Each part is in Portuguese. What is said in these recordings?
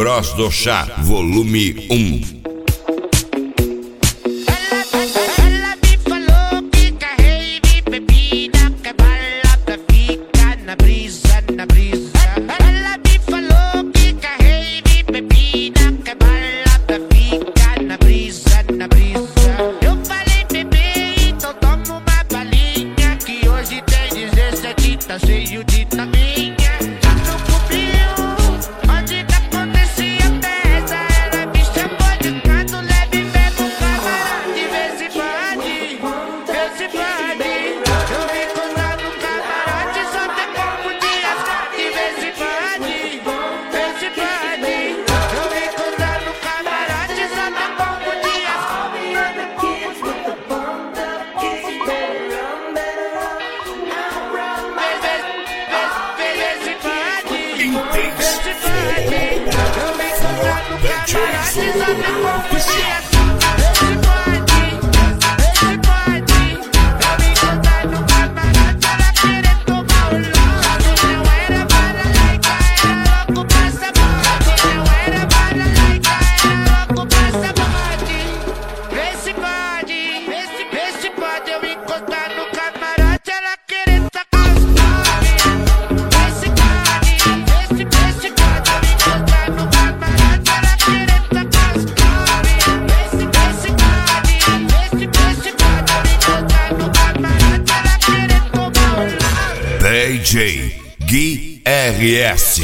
Bros do Chá, volume 1. Tá cheio de taminha, já não cobriu onde que acontecia a festa. Ela me chamou de canto, leve e pega o camarote. Vê se pode, vê se pode. Eu me encontrar no camarote, só tem pouco dias. Vê se pode, vê se pode. Eu me encontrar no camarote, só tem pouco dias. DJ Gui RS.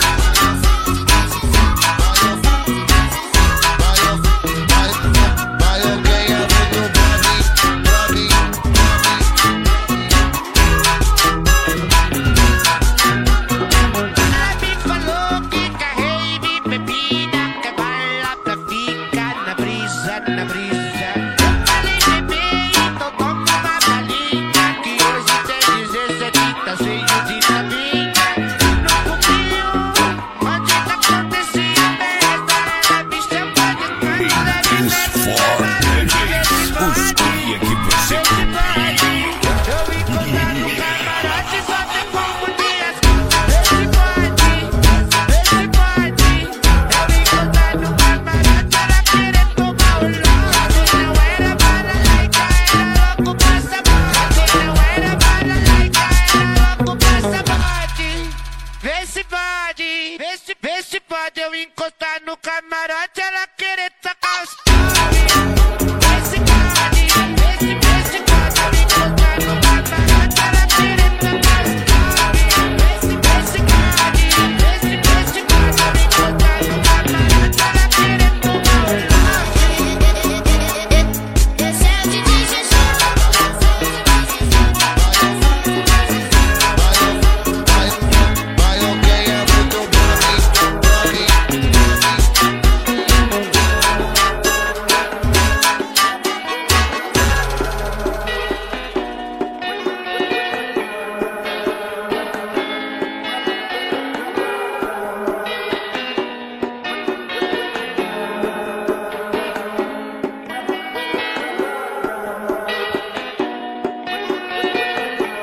Vê se pode eu encostar no camarote, ela querer tacar os Vê se pode eu encostar no camarote, ela querer tacar os Vê se pode eu encostar no camarote, ela querer tomar Esse é o DJ Xexô.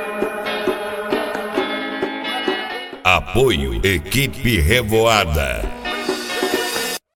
Apoio Equipe Revoada.